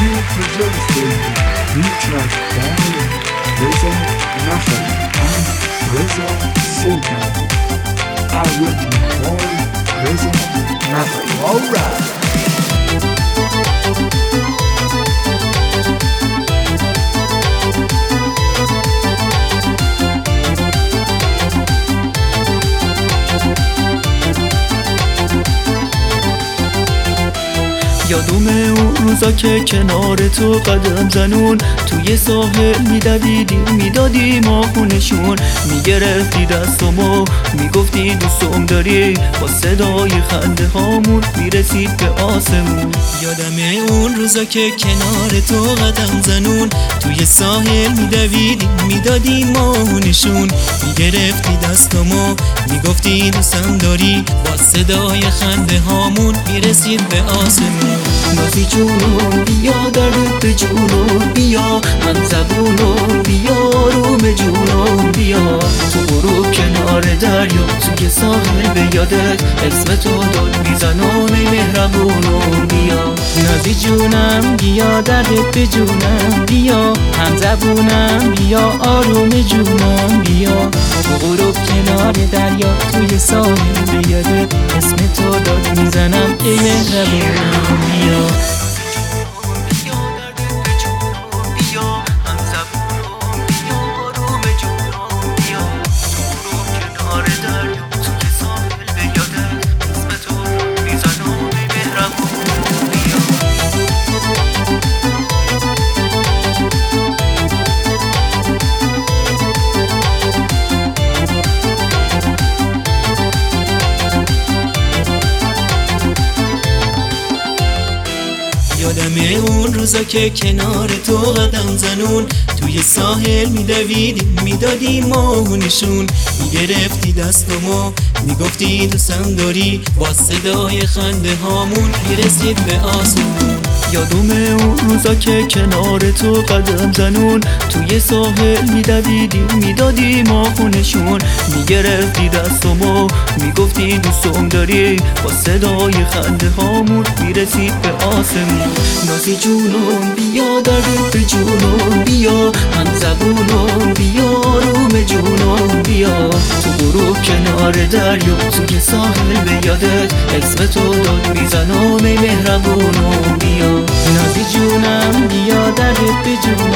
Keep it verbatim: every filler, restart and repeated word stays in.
you present for you features by Reza Nafari and Reza Sultan. I will be called Reza Nafari. Alright. یادم اون روزا که کنار تو قدم زنون توی ساحل میدویدیم میدادی ماهونشون میگرفتی دستمو میگفتی دوستم داری با صدای خنده هامون میرسید به آسمون. یادم اون روزا که کنار تو قدم زنون توی ساحل میدویدیم میدادی ماهونشون میگرفتی دستمو میگفتی دوستم داری با صدای خنده هامون میرسید به آسمون. نازی جونم بیا درد به جونم بیا هم زبونم بیا روم جونم بیا تو برو کنار دریا توی ساحل به یادت اسم تو داد میزنم ای مهربونم بیا. نازی جونم بیا درد به جونم بیا هم زبونم بیا آروم جونم بیا تو برو کنار دریا توی ساحل به یادت اسم تو داد میزنم ای مهربونم بیا. یادم اون روزا که کنار تو قدم زنون توی ساحل میدویدیم میدادی ماهونشون میگرفتی دستمو میگفتی دوستم داری با صدای خنده هامون میرسید به آسمون. یادم اون روزا که کنار تو قدم زنون توی ساحل میدویدیم میدادی ماهونشون میگرفتی دستمو میگفتی دوستم داری با صدای خنده هامون میرسید به آسمون. نازی جونم بیا درد به جونم بیا هم زبونم بیا روم جونم بیا تو برو کنار دریا توی ساحل به یادت اسم تو داد میزنم ای مهربونم بیا. نازی جونم بیا درد به جونم